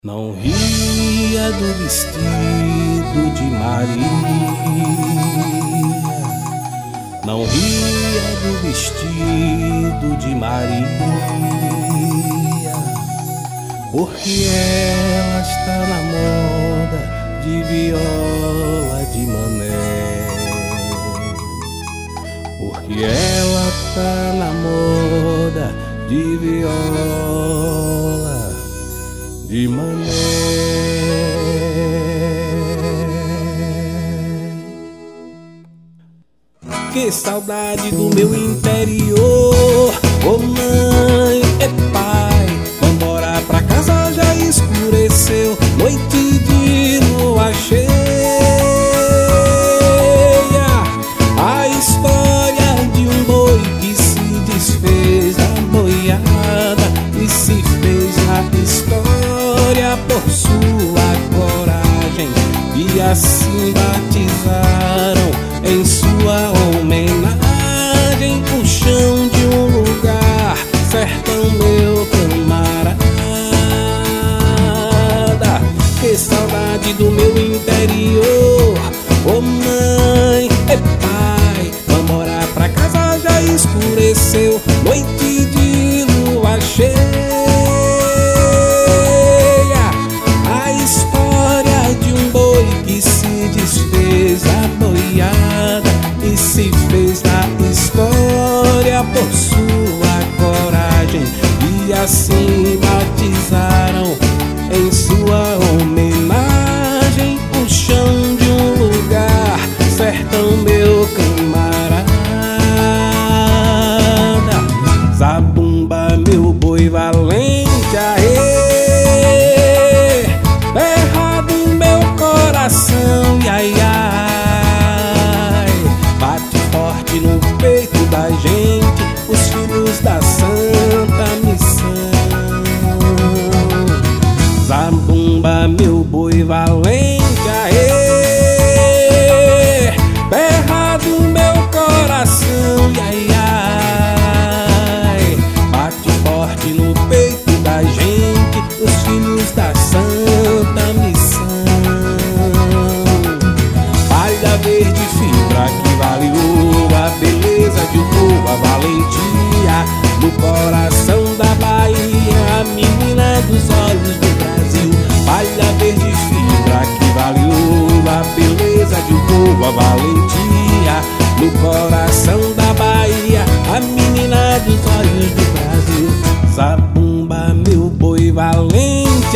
Não ria do vestido de Maria, não ria do vestido de Maria, porque ela está na moda de viola de mané, porque ela está na moda de viola de mané. Que saudade do meu interior, ô mãe e pai, vambora pra casa, já escureceu, noite de lua cheia. A história de um boi que se desfez da boiada e se fez na história por sua coragem, e assim batizaram em sua homenagem o chão de um lugar, sertão meu camarada. Que saudade do meu interior, ô mãe e pai, vambora pra casa, já escureceu, noite de lua cheia. A história de um boi que se desfez da boiada e se fez na história por sua coragem, e assim batizaram em sua homenagem o chão de um lugar, sertão meu camarada. Zabumba meu boi valente, aê, terra do meu coração, ai ai, bate forte no peito da gente os filhos da Santa Missão. Zabumba meu boi valente, aê, terra do meu coração, ai ai, bate forte no peito da gente os filhos da Santa Missão. Palha verde, fibra que vale ouro, a beleza de um povo, a valentia no coração da Bahia, a menina dos olhos do Brasil. Palha verde, fibra que vale ouro, a beleza de um povo, a valentia no coração da Bahia, a menina dos olhos do Brasil. Zabumba meu boi valente,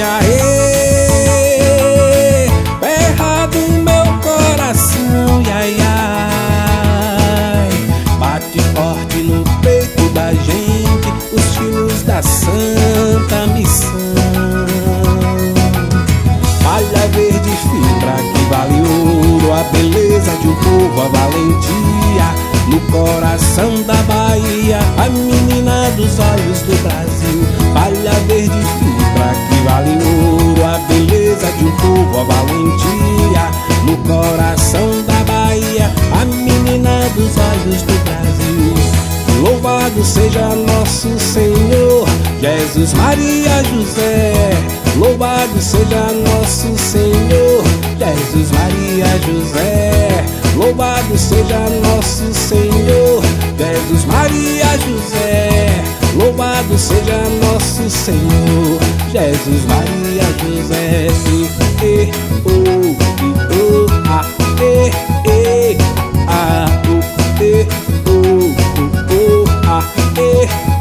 aê, terra do meu coração, ai ai, bate forte no peito da gente os filhos da Santa Missão. Palha verde, fibra que vale ouro, a beleza de um povo, a valentia no coração da Bahia, a menina dos olhos do Brasil. Palha verde, fibra que vale ouro, a beleza de um povo, a valentia no coração da Bahia, a menina dos olhos do Brasil. Louvado seja nosso Senhor Jesus, Maria, José. Louvado seja nosso Senhor Jesus, Maria, José. Louvado seja nosso Senhor Jesus, Maria, José. Louvado seja nosso Senhor Jesus, Maria, José. E o a e a o e o a e